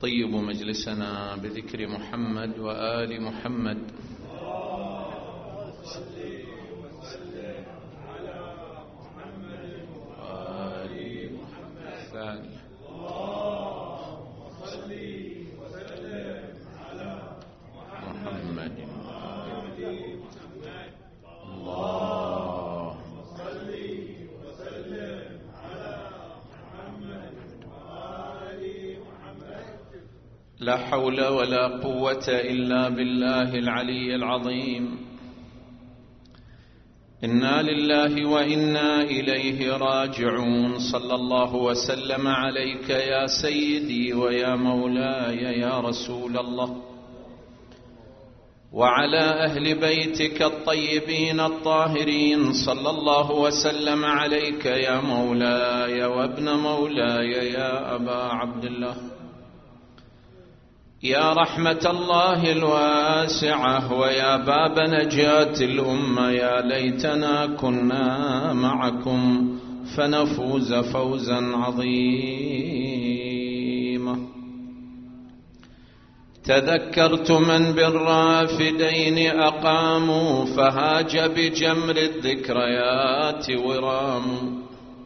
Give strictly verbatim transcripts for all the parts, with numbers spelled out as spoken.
طيب مجلسنا بذكر محمد وآل محمد. لا حول ولا قوة إلا بالله العلي العظيم. إنا لله وإنا إليه راجعون. صلى الله وسلم عليك يا سيدي ويا مولاي يا رسول الله، وعلى أهل بيتك الطيبين الطاهرين. صلى الله وسلم عليك يا مولاي وابن مولاي يا أبا عبد الله، يا رحمة الله الواسعة ويا باب نجاة الأمة. يا ليتنا كنا معكم فنفوز فوزا عظيما. تذكرت من بالرافدين أقاموا، فهاج بجمر الذكريات ورام.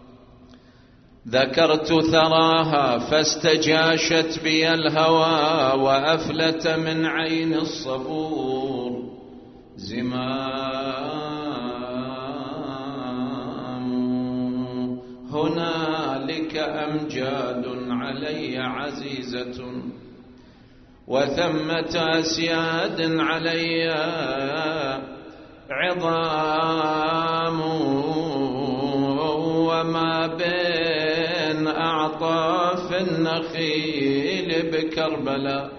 ذكرت ثراها فاستجاشت بي الهوى، وأفلت من عين الصبور زمام. هنالك أمجاد علي عزيزة، وثمة أسياد علي عظام. وما بين أعطاف النخيل بكربلاء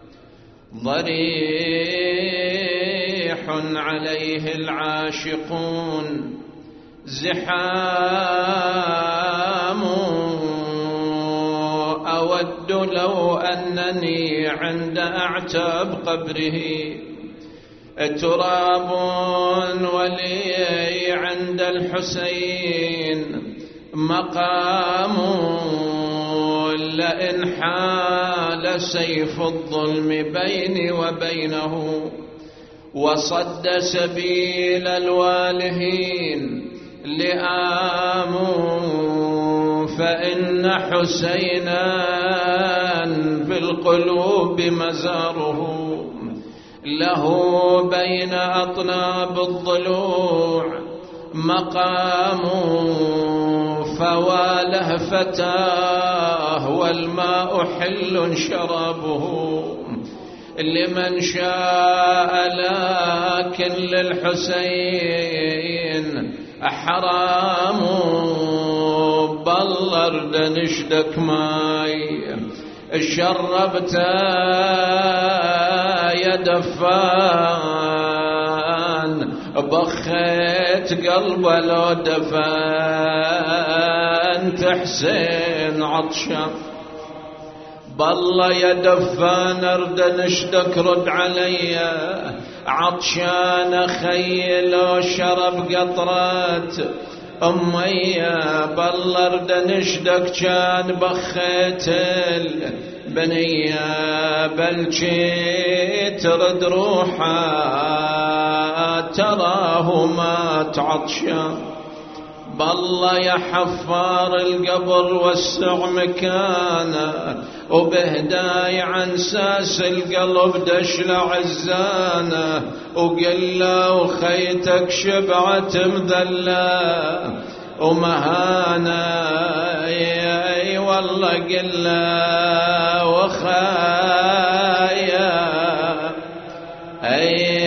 ضريح عليه العاشقون زحام. أود لو أنني عند أعتاب قبره تراب، ولي عند الحسين مقام. لئن حال سيف الظلم بيني وبينه، وصد سبيل الوالهين لئام. فإن حسينا بالقلوب مزاره، له بين أطناب الضلوع مقام. فواله فتاه والماء حل شرابه لمن شاء، لكن للحسين حرام. بالله ارد نشدك ماي شربت يا دفان، بخيت قلبه لو دفنت حسين عطشان. بالله يا دفان ارد نشدك رد علي عطشان، خيل شرب قطرات أمي. بالله ارد نشدك كان بخيت البنية، بلشي ترد روحه تراه مات عطشان. بالله يا حفار القبر وسع مكانه، وبهداي عن ساس القلب دشلع الزانه. وقل له خيتك شبعت مذله ومهانه، اي والله قل له وخايا اي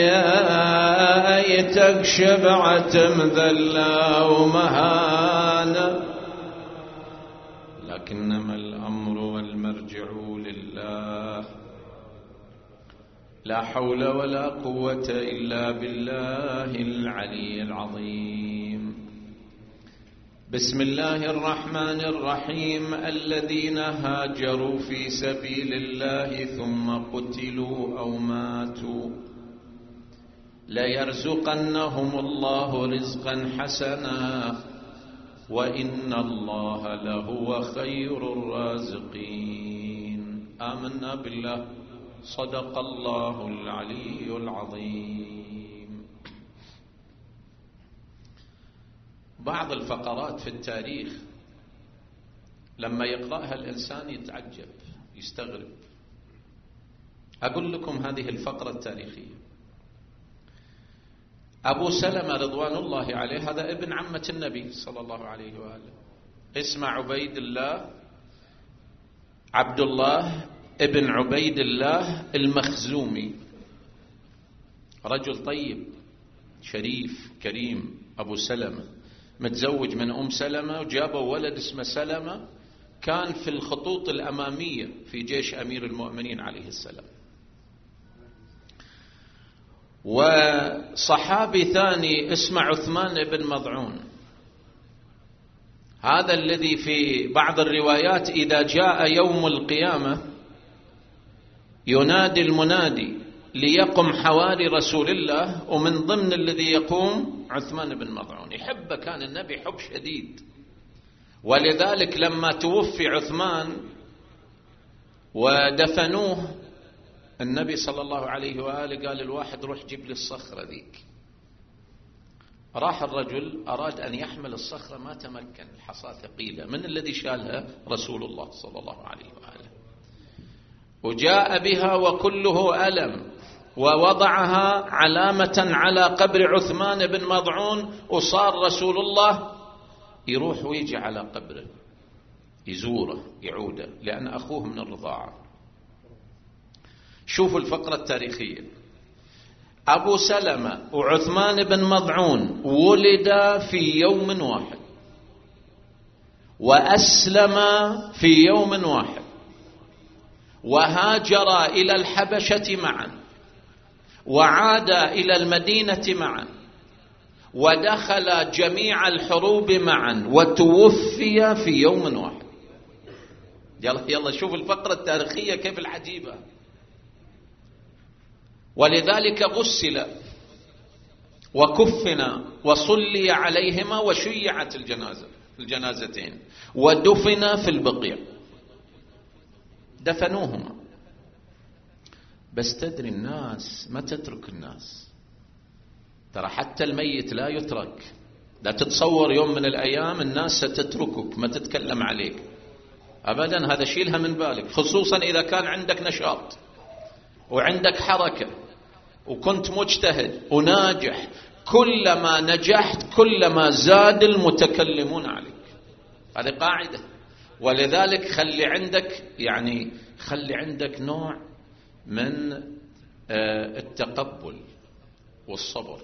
ايتك شبعت مذله ومهانه. لكنما الأمر والمرجع لله، لا حول ولا قوة إلا بالله العلي العظيم. بسم الله الرحمن الرحيم. الذين هاجروا في سبيل الله ثم قتلوا أو ماتوا ليرزقنهم الله رزقا حسنا، وإن الله لهو خير الرازقين. آمنا بالله صدق الله العلي العظيم. بعض الفقرات في التاريخ لما يقرأها الإنسان يتعجب يستغرب. أقول لكم هذه الفقرة التاريخية. أبو سلمة رضوان الله عليه هذا ابن عمة النبي صلى الله عليه وآله، اسمه عبيد الله عبد الله ابن عبيد الله المخزومي، رجل طيب شريف كريم. أبو سلمة متزوج من أم سلمة وجابوا ولد اسمه سلمة، كان في الخطوط الأمامية في جيش أمير المؤمنين عليه السلام. وصحابي ثاني اسمه عثمان بن مضعون، هذا الذي في بعض الروايات إذا جاء يوم القيامة ينادي المنادي ليقم حواري رسول الله، ومن ضمن الذي يقوم عثمان بن مضعون. يحبه كان النبي حب شديد، ولذلك لما توفي عثمان ودفنوه النبي صلى الله عليه وآله قال الواحد روح جيب لي الصخرة ذيك. راح الرجل أراد أن يحمل الصخرة ما تمكن، الحصى ثقيلة. من الذي شالها؟ رسول الله صلى الله عليه وآله، وجاء بها وكله ألم، ووضعها علامة على قبر عثمان بن مضعون. وصار رسول الله يروح ويجي على قبره يزوره يعوده، لأن أخوه من الرضاعة. شوفوا الفقرة التاريخية. أبو سلمة وعثمان بن مضعون ولدا في يوم واحد، وأسلما في يوم واحد، وهاجرا إلى الحبشة معا، وعادا إلى المدينة معا، ودخل جميع الحروب معا، وتوفي في يوم واحد. يلا يلا شوف الفقرة التاريخية كيف العجيبة. ولذلك غسل وكفن وصلي عليهما وشيعت الجنازة الجنازتين، ودفن في البقيع، دفنوهما. بس تدري الناس ما تترك الناس، ترى حتى الميت لا يترك. لا تتصور يوم من الأيام الناس ستتركك ما تتكلم عليك أبدا، هذا شيلها من بالك، خصوصا إذا كان عندك نشاط وعندك حركة وكنت مجتهد وناجح. كلما نجحت كلما زاد المتكلمون عليك، هذه قاعدة. ولذلك خلي عندك يعني خلي عندك نوع من التقبل والصبر.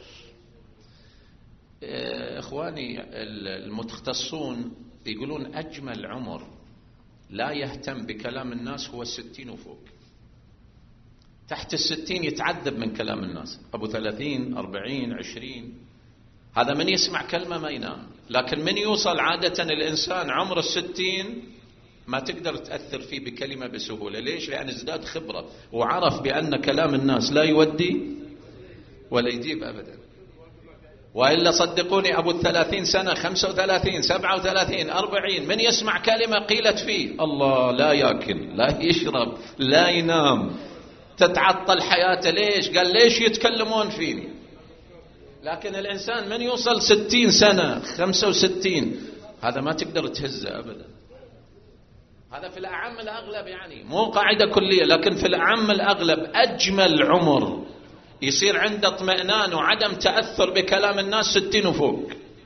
إخواني المتخصصون يقولون أجمل عمر لا يهتم بكلام الناس هو الستين وفوق. تحت الستين يتعذب من كلام الناس. أبو ثلاثين أربعين عشرين هذا من يسمع كلمة ما ينام. لكن من يوصل عادة الإنسان عمر الستين ما تقدر تأثر فيه بكلمة بسهولة. ليش؟ لأن ازداد خبرة وعرف بأن كلام الناس لا يودي ولا يجيب أبدا. وإلا صدقوني أبو الثلاثين سنة خمسة وثلاثين سبعة وثلاثين أربعين من يسمع كلمة قيلت فيه الله لا يأكل لا يشرب لا ينام، تتعطل حياته. ليش؟ قال ليش يتكلمون فيني؟ لكن الإنسان من يوصل ستين سنة خمسة وستين هذا ما تقدر تهزه أبدا. هذا في الأعم الأغلب، يعني مو قاعدة كلية، لكن في الأعم الأغلب أجمل عمر يصير عنده اطمئنان وعدم تأثر بكلام الناس ستين وفوق.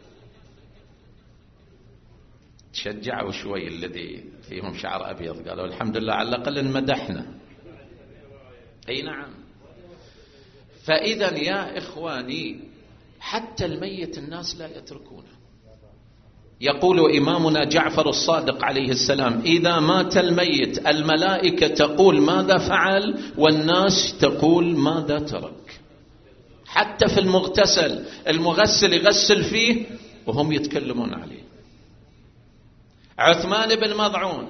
تشجعوا شوي الذي فيهم شعر أبيض، قالوا الحمد لله على الأقل انمدحنا. أي نعم. فإذا يا إخواني حتى الميت الناس لا يتركونه. يقول إمامنا جعفر الصادق عليه السلام إذا مات الميت الملائكة تقول ماذا فعل والناس تقول ماذا ترك. حتى في المغتسل المغسل يغسل فيه وهم يتكلمون عليه. عثمان بن مضعون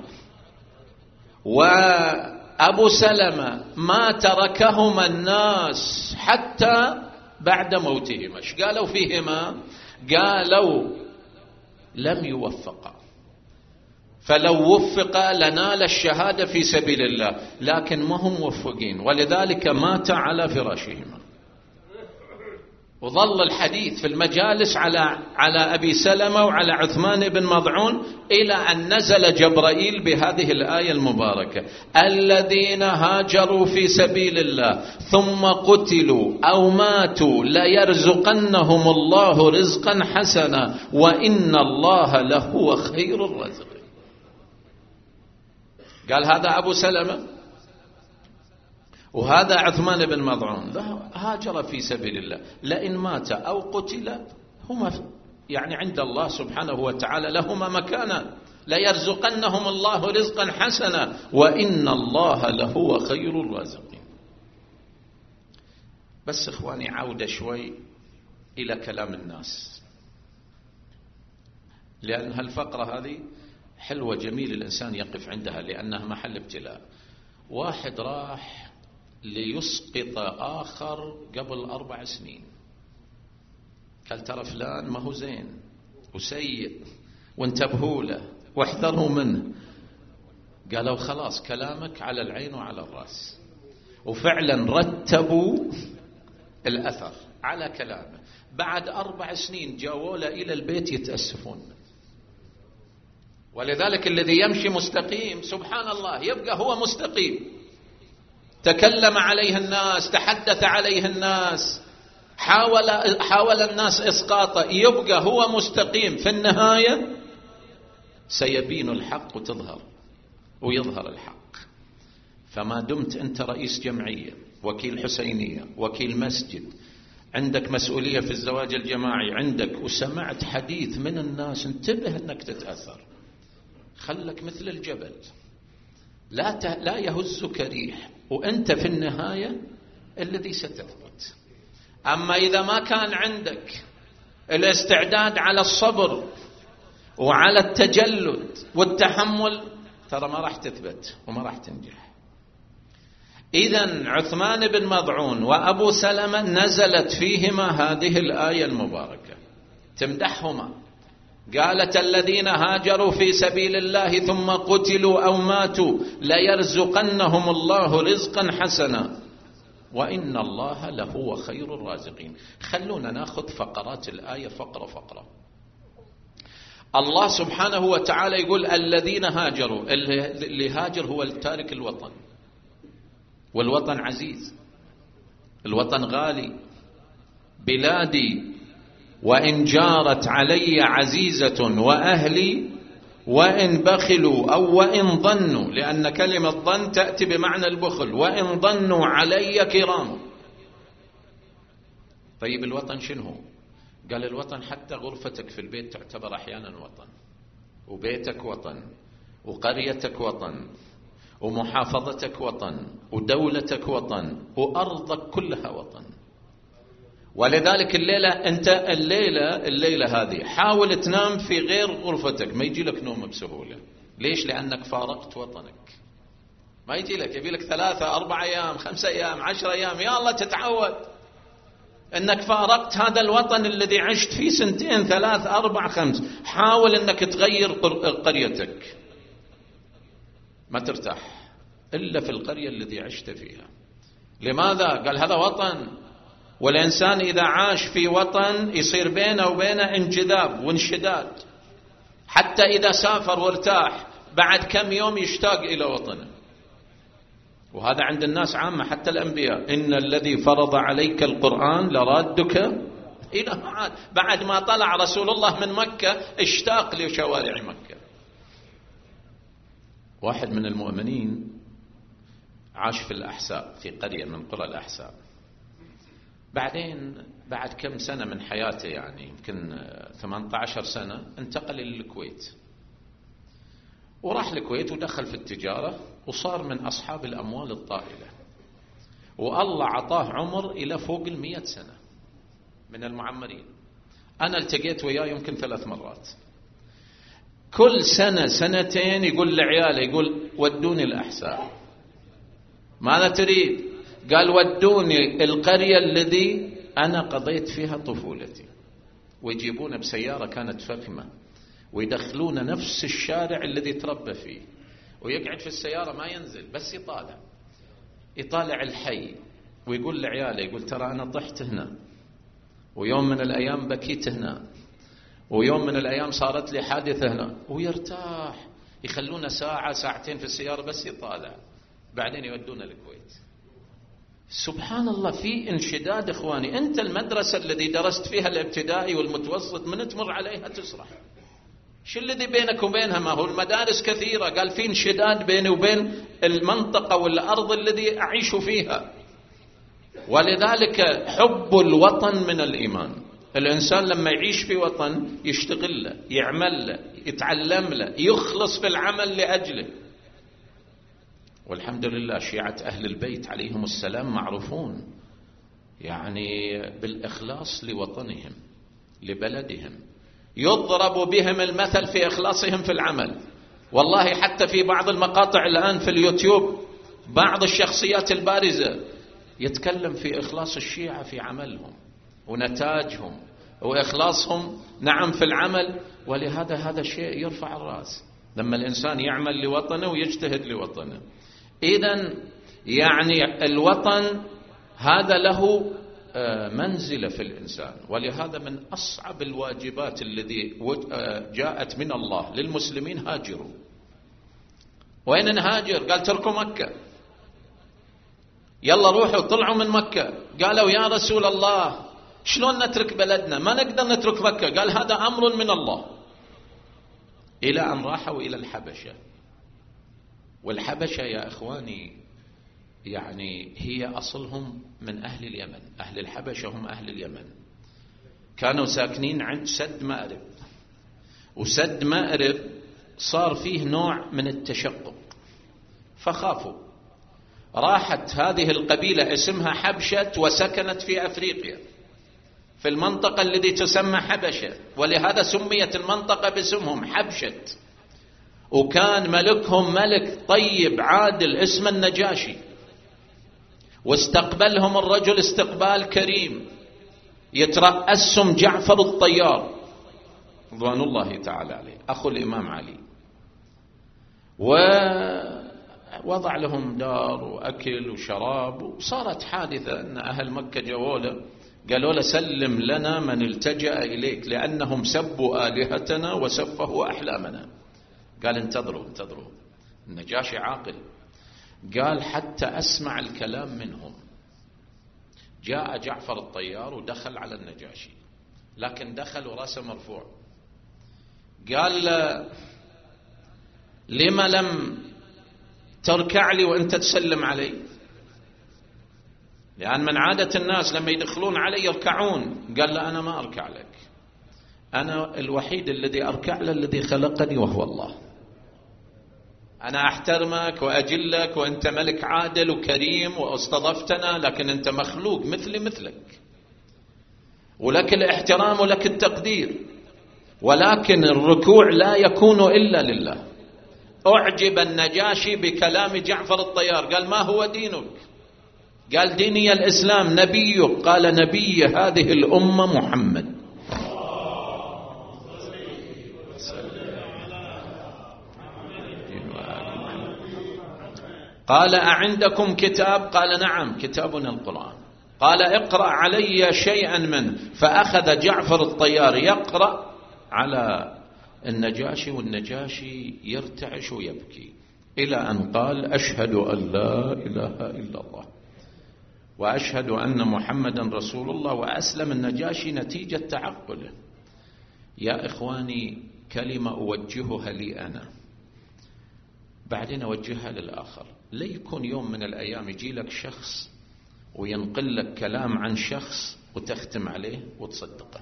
وأبو سلمة ما تركهما الناس حتى بعد موتهما. ايش قالوا فيهما؟ قالوا لم يوفقا فلو وفق لنال الشهادة في سبيل الله، لكن ما هم موفقين، ولذلك مات على فراشهما. وظل الحديث في المجالس على على أبي سلمة وعلى عثمان بن مضعون إلى أن نزل جبرائيل بهذه الآية المباركة: الذين هاجروا في سبيل الله ثم قتلوا أو ماتوا ليرزقنهم الله رزقا حسنا وإن الله لهو خير الرازقين. قال هذا أبو سلمة وهذا عثمان بن مضعون هاجر في سبيل الله، لئن مات أو قتل هما يعني عند الله سبحانه وتعالى لهما مكانا، ليرزقنهم الله رزقا حسنا وإن الله لهو خير الرازقين. بس إخواني عودة شوي إلى كلام الناس، لأن هالفقرة هذه حلوة جميل الإنسان يقف عندها لأنها محل ابتلاء. واحد راح ليسقط آخر قبل أربع سنين، قال ترى فلان ما هو زين وسيء وانتبهوا له واحذروا منه. قالوا خلاص كلامك على العين وعلى الرأس، وفعلا رتبوا الأثر على كلامه. بعد أربع سنين جاءوا له إلى البيت يتأسفون. ولذلك الذي يمشي مستقيم سبحان الله يبقى هو مستقيم، تكلم عليه الناس، تحدث عليه الناس، حاول حاول الناس إسقاطه، يبقى هو مستقيم. في النهاية سيبين الحق وتظهر ويظهر الحق. فما دمت أنت رئيس جمعية، وكيل حسينية، وكيل مسجد، عندك مسؤولية في الزواج الجماعي عندك، وسمعت حديث من الناس، انتبه أنك تتأثر، خلك مثل الجبل لا ت... لا يهزك ريح، وأنت في النهاية الذي ستثبت. أما إذا ما كان عندك الاستعداد على الصبر وعلى التجلد والتحمل، ترى ما راح تثبت وما راح تنجح. إذن عثمان بن مضعون وأبو سلمة نزلت فيهما هذه الآية المباركة تمدحهما، قالت الذين هاجروا في سبيل الله ثم قتلوا أو ماتوا ليرزقنهم الله رزقا حسنا وإن الله لهو خير الرازقين. خلونا ناخذ فقرات الآية فقرة فقرة. الله سبحانه وتعالى يقول الذين هاجروا، اللي هاجر هو التارك الوطن، والوطن عزيز، الوطن غالي. بلادي وإن جارت علي عزيزة وأهلي وإن بخلوا أو وإن ظنوا، لأن كلمة ظن تأتي بمعنى البخل، وإن ظنوا علي كرام. طيب الوطن شنو؟ قال الوطن حتى غرفتك في البيت تعتبر أحيانا وطن، وبيتك وطن، وقريتك وطن، ومحافظتك وطن، ودولتك وطن، وأرضك كلها وطن. ولذلك الليلة أنت الليلة الليلة هذه حاول تنام في غير غرفتك، ما يجي لك نوم بسهولة. ليش؟ لأنك فارقت وطنك. ما يجي لك، يبي لك ثلاثة أربع أيام خمسة أيام عشر أيام، يا الله تتعود أنك فارقت هذا الوطن الذي عشت فيه سنتين ثلاث أربع خمس. حاول أنك تغير قريتك، ما ترتاح إلا في القرية التي عشت فيها. لماذا؟ قال هذا وطن، والإنسان إذا عاش في وطن يصير بينه وبينه انجذاب وانشداد، حتى إذا سافر وارتاح بعد كم يوم يشتاق إلى وطنه. وهذا عند الناس عامة، حتى الأنبياء، إن الذي فرض عليك القرآن لرادك إلى معاد. بعد ما طلع رسول الله من مكة اشتاق لشوارع مكة. واحد من المؤمنين عاش في الأحساء، في قرية من قرى الأحساء. بعدين بعد كم سنة من حياته، يعني يمكن ثمانية عشر سنة، انتقل للكويت، وراح الكويت ودخل في التجارة، وصار من أصحاب الأموال الطائلة، والله عطاه عمر إلى فوق المئة سنة من المعمرين. أنا التقيت وياه يمكن ثلاث مرات، كل سنة سنتين يقول لعياله، يقول ودوني الأحساء. ماذا تريد؟ قال ودوني القرية الذي أنا قضيت فيها طفولتي. ويجيبون بسيارة كانت فخمة، ويدخلونه نفس الشارع الذي تربى فيه، ويقعد في السيارة ما ينزل، بس يطالع يطالع الحي، ويقول لعياله، يقول ترى أنا طحت هنا، ويوم من الأيام بكيت هنا، ويوم من الأيام صارت لي حادثة هنا، ويرتاح. يخلونه ساعة ساعتين في السيارة بس يطالع، بعدين يودونه الكويت. سبحان الله، في انشداد إخواني. أنت المدرسة الذي درست فيها الابتدائي والمتوسط من تمر عليها تسرح. شو الذي بينك وبينها؟ ما هو المدارس كثيرة. قال في انشداد بيني وبين المنطقة والأرض الذي أعيش فيها. ولذلك حب الوطن من الإيمان. الإنسان لما يعيش في وطن يشتغل له، يعمل له، يتعلم له، يخلص في العمل لأجله. والحمد لله شيعة أهل البيت عليهم السلام معروفون يعني بالإخلاص لوطنهم لبلدهم، يضرب بهم المثل في إخلاصهم في العمل. والله حتى في بعض المقاطع الآن في اليوتيوب بعض الشخصيات البارزة يتكلم في إخلاص الشيعة في عملهم ونتاجهم وإخلاصهم نعم في العمل. ولهذا هذا شيء يرفع الرأس لما الإنسان يعمل لوطنه ويجتهد لوطنه. إذن يعني الوطن هذا له منزلة في الإنسان، ولهذا من أصعب الواجبات الذي جاءت من الله للمسلمين هاجروا. وين نهاجر؟ قال تركوا مكة، يلا روحوا. طلعوا من مكة قالوا يا رسول الله شلون نترك بلدنا؟ ما نقدر نترك مكة. قال هذا أمر من الله. إلى أن راحوا إلى الحبشة. والحبشة يا إخواني يعني هي أصلهم من أهل اليمن. أهل الحبشة هم أهل اليمن، كانوا ساكنين عند سد مأرب. وسد مأرب صار فيه نوع من التشقق فخافوا. راحت هذه القبيلة اسمها حبشة وسكنت في أفريقيا في المنطقة التي تسمى حبشة، ولهذا سميت المنطقة باسمهم حبشة. وكان ملكهم ملك طيب عادل اسمه النجاشي، واستقبلهم الرجل استقبال كريم، يترأسهم جعفر الطيار رضوان الله تعالى عليه أخو الإمام علي، ووضع لهم دار وأكل وشراب. وصارت حادثة أن أهل مكة جوله قالوا له سلم لنا من التجأ إليك لأنهم سبوا آلهتنا وسفهوا أحلامنا. قال انتظروا انتظروا. النجاشي عاقل، قال حتى أسمع الكلام منهم. جاء جعفر الطيار ودخل على النجاشي، لكن دخل وراسه مرفوع. قال لما لم تركع لي وانت تسلم علي؟ لأن من عادة الناس لما يدخلون علي يركعون. قال لا أنا ما أركع لك، أنا الوحيد الذي أركع له الذي خلقني وهو الله. أنا أحترمك وأجلك وأنت ملك عادل وكريم واستضفتنا، لكن أنت مخلوق مثلي مثلك، ولك الاحترام ولك التقدير، ولكن الركوع لا يكون إلا لله. أعجب النجاشي بكلام جعفر الطيار. قال ما هو دينك؟ قال ديني الإسلام. نبيك؟ قال نبي هذه الأمة محمد. قال أعندكم كتاب؟ قال نعم كتابنا القرآن. قال اقرأ علي شيئا منه. فأخذ جعفر الطيار يقرأ على النجاشي، والنجاشي يرتعش ويبكي إلى أن قال أشهد أن لا إله إلا الله وأشهد أن محمدا رسول الله، وأسلم النجاشي نتيجة تعقله. يا إخواني كلمة أوجهها لي أنا بعدين أوجهها للآخر. ليكن يوم من الأيام يجي لك شخص وينقل لك كلام عن شخص وتختم عليه وتصدقه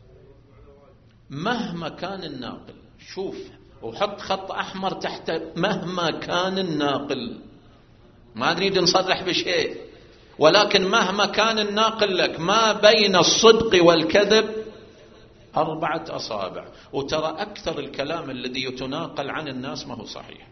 مهما كان الناقل. شوف وحط خط أحمر تحت مهما كان الناقل. ما نريد نصرح بشيء، ولكن مهما كان الناقل لك ما بين الصدق والكذب أربعة أصابع. وترى أكثر الكلام الذي يتناقل عن الناس ما هو صحيح،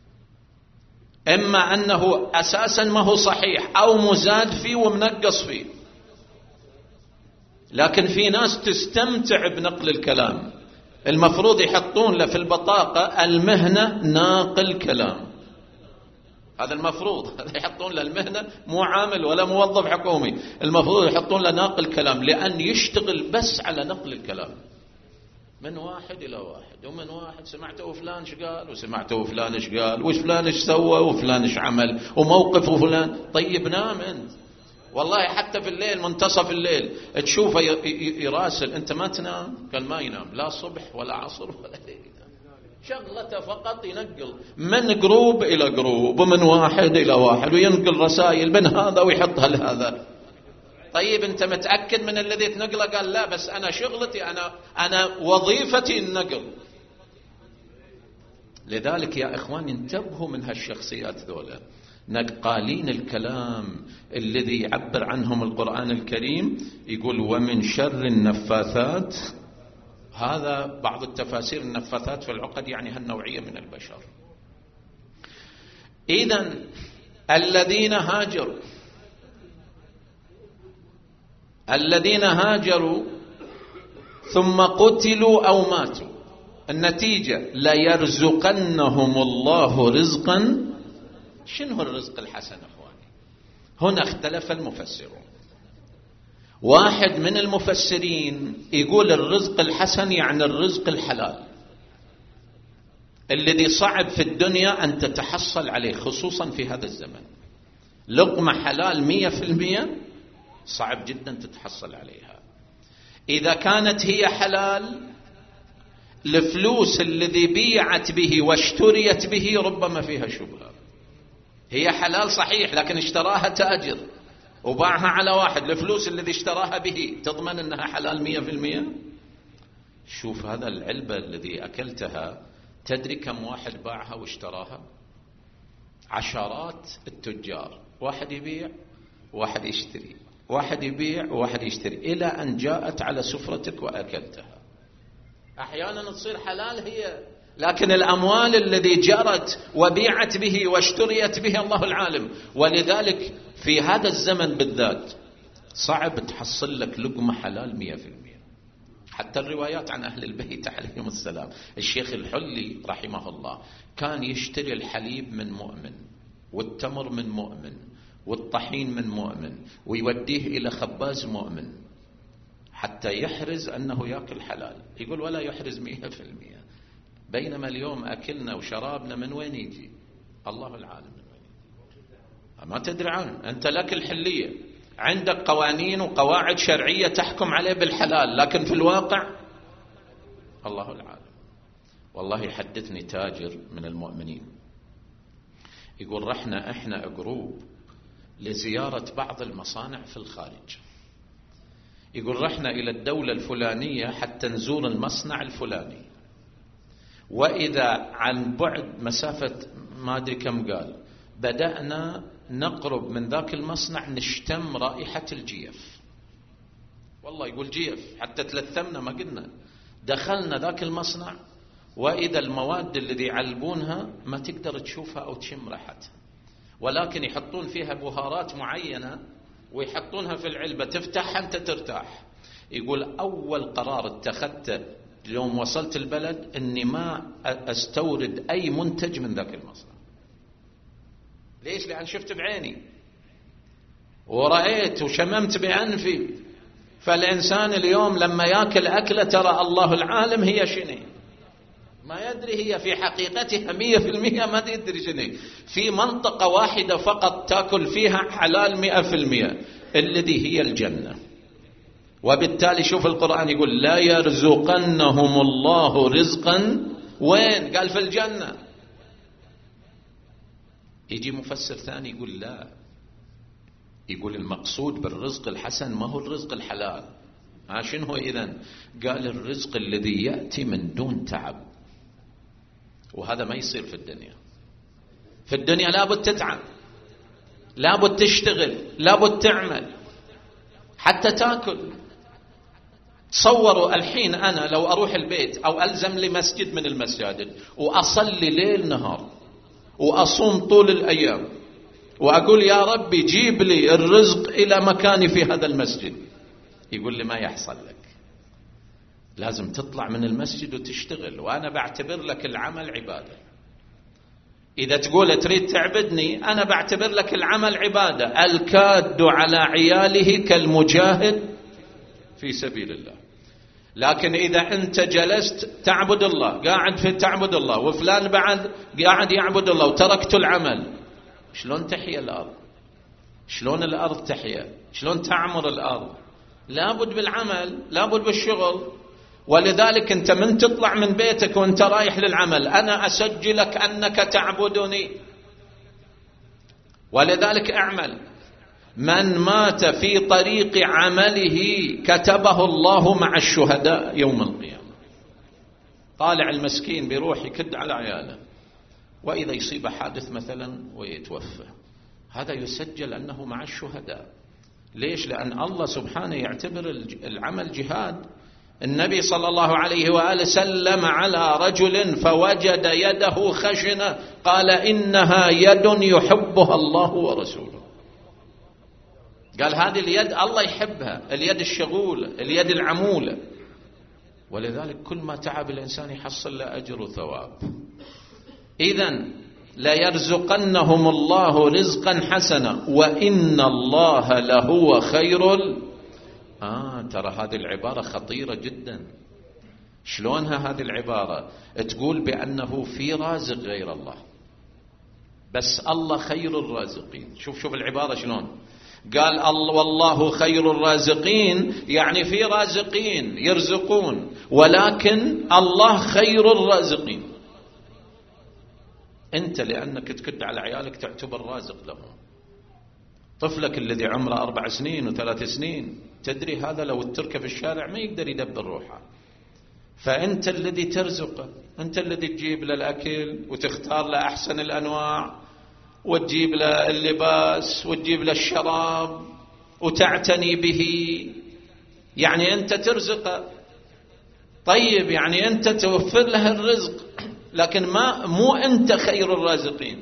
إما أنه أساسا ما هو صحيح أو مزاد فيه ومنقص فيه. لكن في ناس تستمتع بنقل الكلام المفروض يحطون له في البطاقة المهنة ناقل كلام، هذا المفروض يحطون له المهنة، مو عامل ولا موظف حكومي، المفروض يحطون له ناقل كلام، لأن يشتغل بس على نقل الكلام من واحد إلى واحد، ومن واحد سمعته فلان ايش قال، وسمعته فلان ايش قال، وش فلان ايش سوى، وفلان ايش عمل، وموقفه فلان. طيب نام انت، والله حتى في الليل منتصف الليل تشوفه يراسل، انت ما تنام؟ قال ما ينام لا صبح ولا عصر ولا ليل، شغلته فقط ينقل من جروب إلى جروب ومن واحد إلى واحد، وينقل رسائل من هذا ويحطها لهذا. طيب أنت متأكد من الذي تنقله؟ قال لا، بس أنا شغلتي، أنا, أنا وظيفتي النقل. لذلك يا إخوان انتبهوا من هالشخصيات ذولا، نقالين الكلام الذي يعبر عنهم القرآن الكريم. يقول ومن شر النفاثات، هذا بعض التفاسير، النفاثات في العقد يعني هالنوعية من البشر. إذن الذين هاجروا الذين هاجروا ثم قتلوا أو ماتوا، النتيجة ليرزقنهم الله رزقا. شنو الرزق الحسن أخواني؟ هنا اختلف المفسرون. واحد من المفسرين يقول الرزق الحسن يعني الرزق الحلال الذي صعب في الدنيا أن تتحصل عليه، خصوصا في هذا الزمن. لقمة حلال مية في المية صعب جدا تتحصل عليها. إذا كانت هي حلال، الفلوس الذي بيعت به واشتريت به ربما فيها شبهة. هي حلال صحيح، لكن اشتراها تاجر وباعها على واحد، الفلوس الذي اشتراها به تضمن أنها حلال مية في المية؟ شوف هذا العلبة الذي أكلتها، تدري كم واحد باعها واشتراها؟ عشرات التجار، واحد يبيع واحد يشتري، واحد يبيع وواحد يشتري، إلى أن جاءت على سفرتك وأكلتها. أحيانا تصير حلال هي، لكن الأموال الذي جرت وبيعت به واشتريت به الله العالم. ولذلك في هذا الزمن بالذات صعب تحصل لك لقمة حلال مية في المية. حتى الروايات عن أهل البيت عليهم السلام، الشيخ الحلي رحمه الله كان يشتري الحليب من مؤمن، والتمر من مؤمن، والطحين من مؤمن، ويوديه إلى خباز مؤمن حتى يحرز أنه يأكل حلال. يقول ولا يحرز مية في المية. بينما اليوم أكلنا وشرابنا من وين يجي؟ الله العالم من وين يجي؟ ما تدري عنه. أنت لك الحلية، عندك قوانين وقواعد شرعية تحكم عليه بالحلال، لكن في الواقع الله العالم. والله يحدثني تاجر من المؤمنين يقول رحنا إحنا جروب لزيارة بعض المصانع في الخارج. يقول رحنا إلى الدولة الفلانية حتى نزور المصنع الفلاني، وإذا عن بعد مسافة ما أدري كم قال، بدأنا نقرب من ذاك المصنع نشتم رائحة الجيف. والله يقول جيف، حتى تلثمنا ما قلنا. دخلنا ذاك المصنع وإذا المواد الذي يعلبونها ما تقدر تشوفها أو تشم ريحتها، ولكن يحطون فيها بهارات معينة ويحطونها في العلبة، تفتحها أنت ترتاح. يقول أول قرار اتخذته يوم وصلت البلد أني ما أستورد أي منتج من ذاك المصنع. ليش؟ لأن شفت بعيني ورأيت وشممت بأنفي. فالإنسان اليوم لما يأكل أكلة ترى الله العالم هي شنو، ما يدري هي في حقيقتها مية في المية، ما تدري شنو. في منطقة واحدة فقط تأكل فيها حلال مئة في المية، الذي هي الجنة. وبالتالي شوف القرآن يقول لا يرزقنهم الله رزقا وين؟ قال في الجنة. يجي مفسر ثاني يقول لا، يقول المقصود بالرزق الحسن ما هو الرزق الحلال. ها شنو هو إذن؟ قال الرزق الذي يأتي من دون تعب، وهذا ما يصير في الدنيا. في الدنيا لابد تتعب، لابد تشتغل، لابد تعمل حتى تأكل. تصوروا الحين أنا لو أروح البيت أو ألزم لي مسجد من المساجد وأصلي ليل نهار وأصوم طول الأيام وأقول يا ربي جيب لي الرزق إلى مكاني في هذا المسجد، يقول لي ما يحصل لك. لازم تطلع من المسجد وتشتغل، وأنا بعتبر لك العمل عبادة. إذا تقول تريد تعبدني، أنا بعتبر لك العمل عبادة. الكاد على عياله كالمجاهد في سبيل الله. لكن إذا أنت جلست تعبد الله، قاعد في تعبد الله، وفلان بعد قاعد يعبد الله، وتركت العمل، شلون تحيا الأرض؟ شلون الأرض تحيا؟ شلون تعمر الأرض؟ لابد بالعمل، لابد بالشغل. ولذلك أنت من تطلع من بيتك وأنت رايح للعمل، أنا أسجلك أنك تعبدني، ولذلك اعمل. من مات في طريق عمله كتبه الله مع الشهداء يوم القيامة. طالع المسكين بيروح يكد على عياله، وإذا يصيب حادث مثلا ويتوفى، هذا يسجل أنه مع الشهداء. ليش؟ لأن الله سبحانه يعتبر العمل جهاد. النبي صلى الله عليه وآله سلم على رجل فوجد يده خشنة، قال إنها يد يحبها الله ورسوله. قال هذه اليد الله يحبها، اليد الشغولة، اليد العمولة. ولذلك كل ما تعب الإنسان يحصل له أجر وثواب. إذن لا يرزقنهم الله رزقا حسنا وإن الله لهو خير ال... آه ترى هذه العبارة خطيرة جدا. شلونها هذه العبارة؟ تقول بأنه في رازق غير الله، بس الله خير الرازقين. شوف شوف العبارة شلون قال الله والله خير الرازقين، يعني في رازقين يرزقون، ولكن الله خير الرازقين. أنت لأنك تكد على عيالك تعتبر رازق لهم. طفلك الذي عمره أربع سنين وثلاث سنين، تدري هذا لو تركه في الشارع ما يقدر يدبر روحه، فأنت الذي ترزقه، أنت الذي تجيب له الأكل وتختار له أحسن الأنواع، وتجيب له اللباس، وتجيب له الشراب، وتعتني به. يعني أنت ترزقه. طيب يعني أنت توفر له الرزق، لكن ما مو أنت خير الرازقين.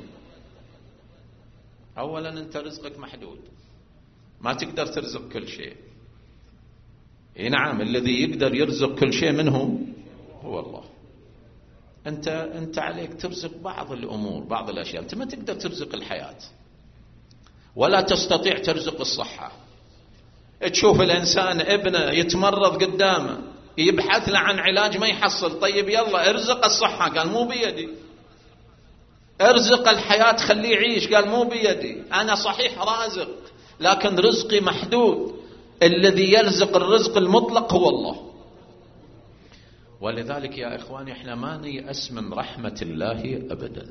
أولا أنت رزقك محدود، ما تقدر ترزق كل شيء. إيه نعم، الذي يقدر يرزق كل شيء منه هو الله. أنت أنت عليك ترزق بعض الأمور، بعض الأشياء. أنت ما تقدر ترزق الحياة، ولا تستطيع ترزق الصحة. تشوف الإنسان ابنه يتمرض قدامه، يبحث له عن علاج ما يحصل. طيب يلا ارزق الصحة، قال مو بيدي. ارزق الحياة خليه يعيش، قال مو بيدي. أنا صحيح رازق لكن رزقي محدود. الذي يرزق الرزق المطلق هو الله. ولذلك يا إخواني احنا ما نيأس من رحمة الله أبدا.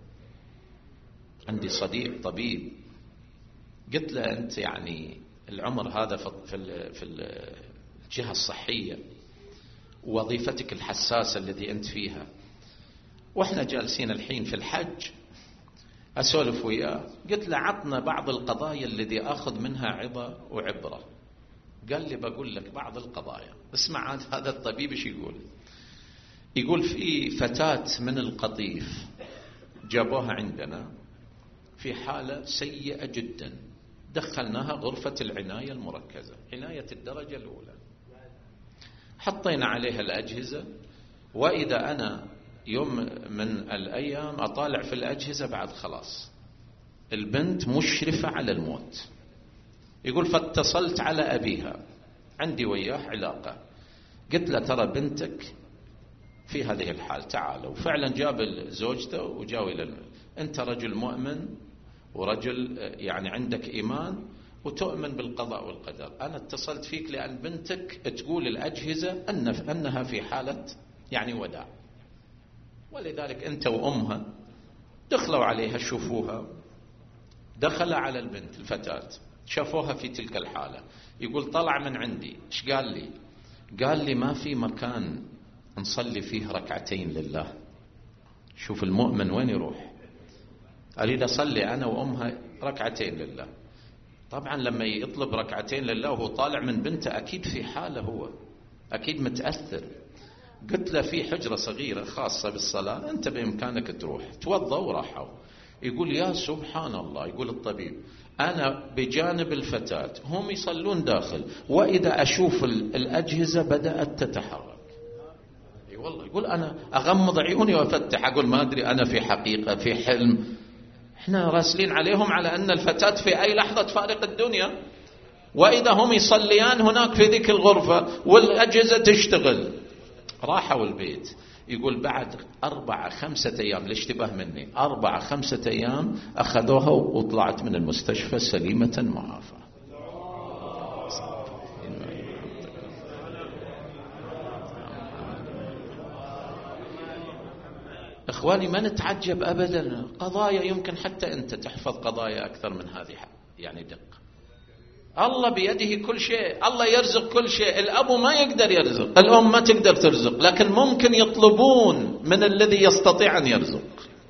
عندي صديق طبيب، قلت له أنت يعني العمر هذا في الجهة الصحية ووظيفتك الحساسة الذي أنت فيها، وإحنا جالسين الحين في الحج أسولف وياه، قلت له عطنا بعض القضايا الذي أخذ منها عظة وعبرة. قال لي بقول لك بعض القضايا. اسمع هذا الطبيب ايش يقول. يقول في فتاة من القطيف جابوها عندنا في حالة سيئة جدا، دخلناها غرفة العناية المركزة، عناية الدرجة الأولى، حطينا عليها الأجهزة. وإذا أنا يوم من الأيام أطالع في الأجهزة بعد خلاص البنت مشرفة على الموت. يقول فاتصلت على أبيها، عندي وياه علاقة، قلت له ترى بنتك في هذه الحال، تعال. وفعلا جاب زوجته وجاوا إلى المنزل. أنت رجل مؤمن ورجل يعني عندك إيمان وتؤمن بالقضاء والقدر. أنا اتصلت فيك لأن بنتك تقول الأجهزة أن أنها في حالة يعني وداع، ولذلك أنت وأمها دخلوا عليها شوفوها. دخل على البنت الفتاة شافوها في تلك الحالة. يقول طلع من عندي، ايش قال لي؟ قال لي ما في مكان نصلي فيه ركعتين لله. شوف المؤمن وين يروح، أريد أصلي أنا وأمها ركعتين لله. طبعا لما يطلب ركعتين لله وهو طالع من بنته أكيد في حالة، هو أكيد متأثر. قلت له في حجرة صغيرة خاصة بالصلاة، أنت بإمكانك تروح توضأ وراحوا. يقول يا سبحان الله، يقول الطبيب أنا بجانب الفتاة هم يصلون داخل، وإذا أشوف الأجهزة بدأت تتحرك. يقول أنا أغمض عيوني وأفتح أقول ما أدري أنا في حقيقة في حلم. إحنا راسلين عليهم على أن الفتاة في أي لحظة تفارق الدنيا، وإذا هم يصليان هناك في ذيك الغرفة والأجهزة تشتغل. راحوا البيت. يقول بعد أربعة خمسة أيام، الاشتباه مني، أربعة خمسة أيام أخذوها وطلعت من المستشفى سليمة معافى. إخواني ما نتعجب أبدا، قضايا يمكن حتى أنت تحفظ قضايا أكثر من هذه، يعني دق. الله بيده كل شيء، الله يرزق كل شيء. الأب ما يقدر يرزق، الأم ما تقدر ترزق، لكن ممكن يطلبون من الذي يستطيع أن يرزق.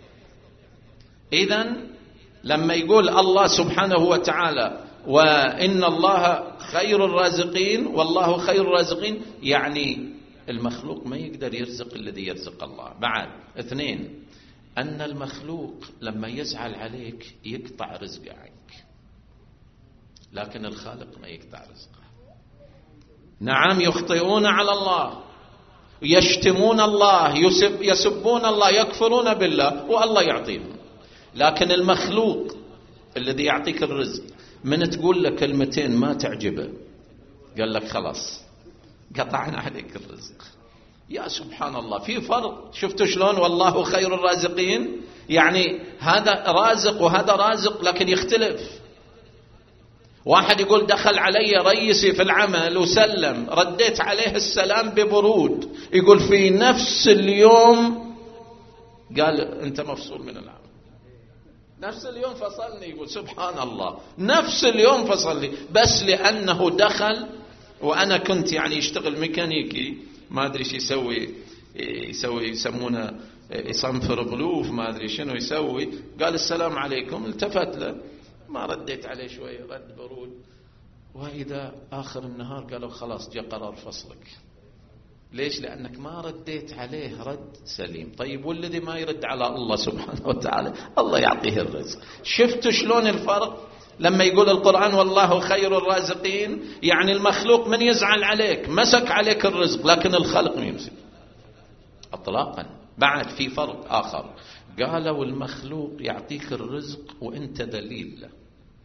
إذن لما يقول الله سبحانه وتعالى وإن الله خير الرازقين والله خير الرازقين، يعني المخلوق ما يقدر يرزق الذي يرزق الله. بعد اثنين، أن المخلوق لما يزعل عليك يقطع رزقه عنك، لكن الخالق ما يقطع رزقه. نعم يخطئون على الله، يشتمون الله، يسب يسبون الله، يكفرون بالله، والله يعطيهم. لكن المخلوق الذي يعطيك الرزق من تقول له كلمتين ما تعجبه قال لك خلاص قطعنا عليك الرزق. يا سبحان الله، في فرق. شفتوا شلون؟ والله خير الرازقين، يعني هذا رازق وهذا رازق لكن يختلف. واحد يقول دخل علي رئيسي في العمل وسلم، رديت عليه السلام ببرود، يقول في نفس اليوم قال انت مفصول من العمل. نفس اليوم فصلني. يقول سبحان الله، نفس اليوم فصلني، بس لأنه دخل وأنا كنت يعني يشتغل ميكانيكي، ما أدري شو يسوي يسوي يسمونه يصنفر بلوف، ما أدري شنو يسوي. قال السلام عليكم، التفت له ما رديت عليه شوية، رد برود. وإذا آخر النهار قالوا خلاص جاء قرار فصلك. ليش؟ لأنك ما رديت عليه رد سليم. طيب والذي ما يرد على الله سبحانه وتعالى الله يعطيه الرزق. شفتوا شلون الفرق؟ لما يقول القرآن والله خير الرازقين، يعني المخلوق من يزعل عليك مسك عليك الرزق، لكن الخلق ما يمسك اطلاقا. بعد في فرق آخر، قالوا المخلوق يعطيك الرزق وانت ذليل له،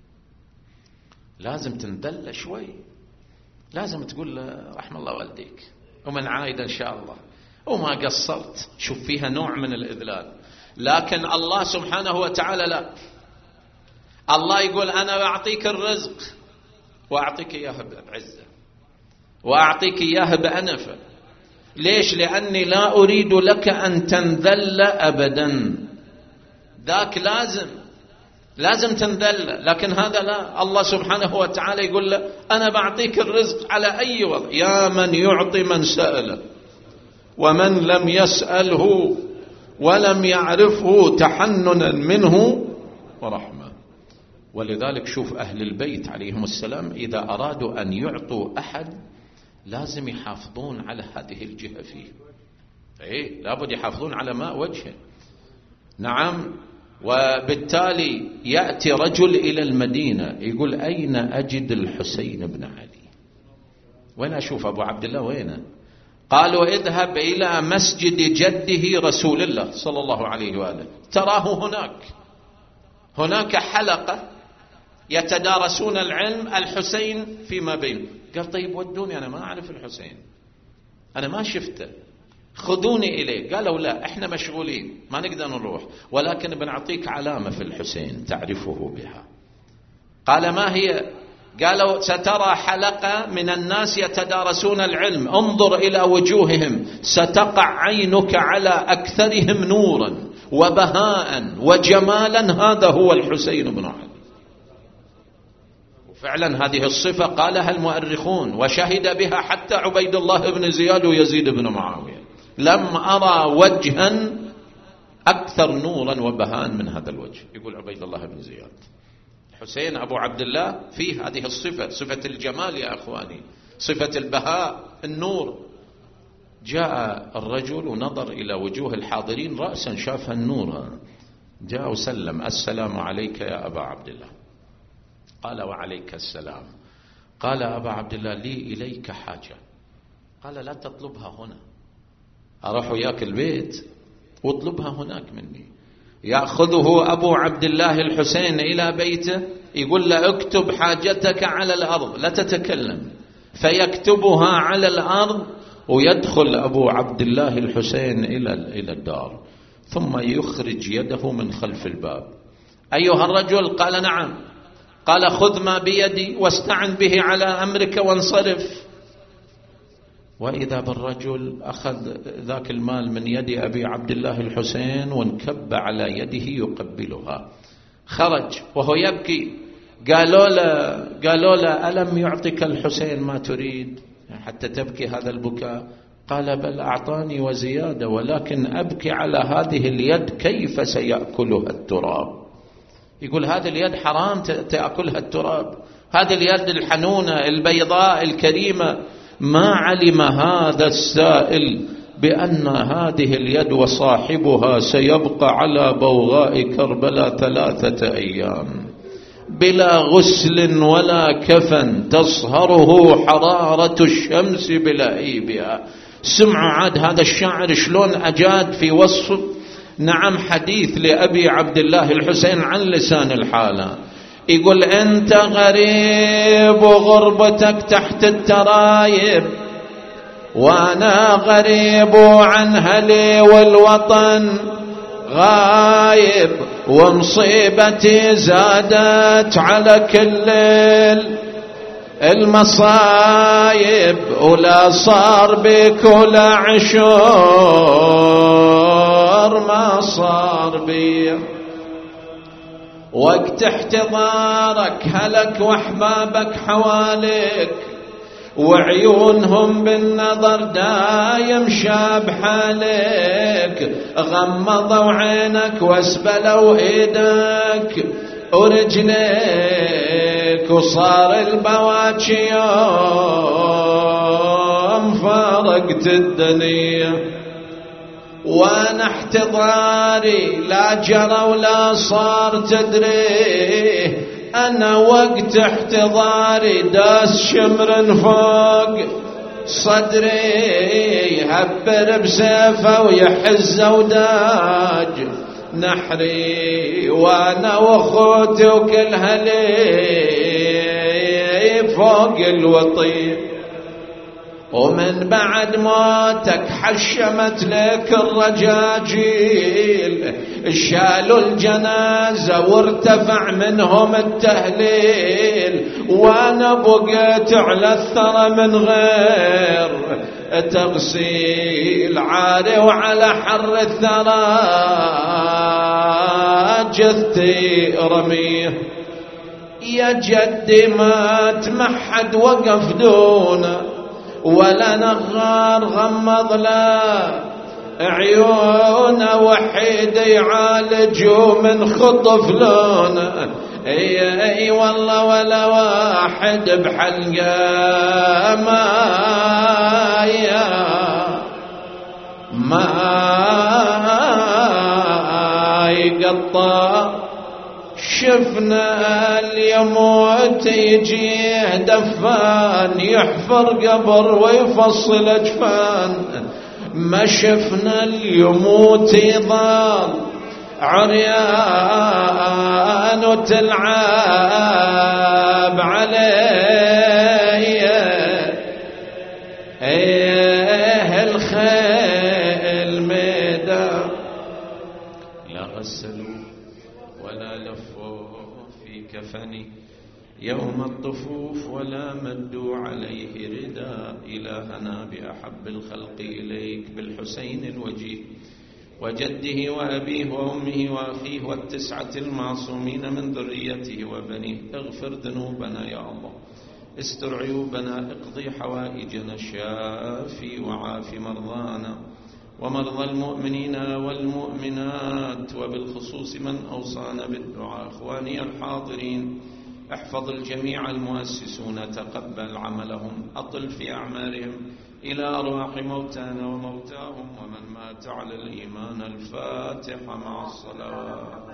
لازم تنذل شوي، لازم تقول له رحم الله والديك ومن عايد إن شاء الله وما قصرت. شوف فيها نوع من الإذلال. لكن الله سبحانه وتعالى لا، الله يقول أنا أعطيك الرزق وأعطيك إياه بعزة وأعطيك إياه بأنفة. ليش؟ لأني لا أريد لك أن تنذل أبدا. ذاك لازم لازم تنذل، لكن هذا لا. الله سبحانه وتعالى يقول له أنا بعطيك الرزق على أي وضع. يا من يعطي من سأله ومن لم يسأله ولم يعرفه تحننا منه ورحمة. ولذلك شوف أهل البيت عليهم السلام إذا أرادوا أن يعطوا أحد لازم يحافظون على هذه الجهة فيه. إيه لابد يحافظون على ماء وجهه. نعم. وبالتالي يأتي رجل إلى المدينة يقول أين أجد الحسين بن علي؟ وين أشوف أبو عبد الله؟ وين؟ قالوا اذهب إلى مسجد جده رسول الله صلى الله عليه وآله، تراه هناك هناك حلقة يتدارسون العلم، الحسين فيما بين. قال طيب ودوني، أنا ما أعرف الحسين، أنا ما شفته، خذوني إليه. قالوا لا احنا مشغولين ما نقدر نروح، ولكن بنعطيك علامة في الحسين تعرفه بها. قال ما هي؟ قالوا سترى حلقة من الناس يتدارسون العلم، انظر إلى وجوههم ستقع عينك على أكثرهم نورا وبهاء وجمالا، هذا هو الحسين بن علي. وفعلا هذه الصفة قالها المؤرخون وشهد بها حتى عبيد الله بن زياد ويزيد بن معاوية. لم أرى وجها أكثر نورا وبهاء من هذا الوجه، يقول عبيد الله بن زياد. حسين أبو عبد الله فيه هذه الصفة، صفة الجمال يا أخواني، صفة البهاء النور. جاء الرجل ونظر إلى وجوه الحاضرين رأسا شاف النور، جاء وسلم السلام عليك يا أبا عبد الله. قال وعليك السلام. قال أبا عبد الله لي إليك حاجة. قال لا تطلبها هنا، أروح وياك البيت واطلبها هناك مني. يأخذه أبو عبد الله الحسين إلى بيته، يقول له اكتب حاجتك على الأرض لا تتكلم، فيكتبها على الأرض، ويدخل أبو عبد الله الحسين إلى إلى الدار، ثم يخرج يده من خلف الباب. أيها الرجل؟ قال نعم. قال خذ ما بيدي واستعن به على أمرك وانصرف. وإذا بالرجل أخذ ذاك المال من يد أبي عبد الله الحسين وانكب على يده يقبلها. خرج وهو يبكي. قالوا له قالوا له ألم يعطيك الحسين ما تريد حتى تبكي هذا البكاء؟ قال بل أعطاني وزيادة، ولكن أبكي على هذه اليد كيف سيأكلها التراب. يقول هذه اليد حرام تأكلها التراب، هذه اليد الحنونة البيضاء الكريمة. ما علم هذا السائل بأن هذه اليد وصاحبها سيبقى على بوغاء كربلاء ثلاثة أيام بلا غسل ولا كفن تصهره حرارة الشمس بلهيبها. سمعوا عاد هذا الشاعر شلون أجاد في وصف نعم حديث لأبي عبد الله الحسين عن لسان الحالة. يقول أنت غريب وغربتك تحت الترايب، وأنا غريب عن هلي والوطن غايب، ومصيبتي زادت على كل المصايب، ولا صار بك ولا عشور ما صار بي. وقت احتضارك هلك واحبابك حواليك، وعيونهم بالنظر دايم شاب حالك، غمضوا عينك واسبلوا ايدك ورجليك، وصار البواكي يوم فارقت الدنيا. وانا احتضاري لا جرى ولا صار تدري، انا وقت احتضاري داس شمر فوق صدري، يهبر بسيفه ويحز وداج نحري، وانا واخوتي وكل هلي فوق الوطي. ومن بعد موتك حشمت لك الرجاجيل، شالوا الجنازة وارتفع منهم التهليل، وانا بقيت على الثرى من غير تغسيل، عاري وعلى حر الثرى جثتي رميه. يا جدي مات محد وقف دونه، ولا نغار غمض لا عيونه، وحيد يعالج من خطف لونه. اي اي والله ولا واحد بحلقه ما يا ما يقطع. شفنا اليموت يجيه دفان، يحفر قبر ويفصل أجفان، ما شفنا اليموت يضال عريان وتلعب عليه ايه الخيل ميدان. لا غسلوا ولا لفوا في كفني يوم الطفوف، ولا مدوا عليه رداء. إلهنا بأحب الخلق إليك بالحسين الوجيه وجده وأبيه وأمه وأخيه والتسعة المعصومين من ذريته وبنيه. اغفر ذنوبنا يا الله، استر عيوبنا، اقضي حوائجنا، شافي وعاف مرضانا ومرضى المؤمنين والمؤمنات، وبالخصوص من أوصانا بالدعاء. إخواني الحاضرين، احفظ الجميع المؤسسون، تقبل عملهم، أطل في أعمارهم إلى أرواح موتانا وموتاهم ومن مات على الإيمان. الفاتحة مع الصلوات.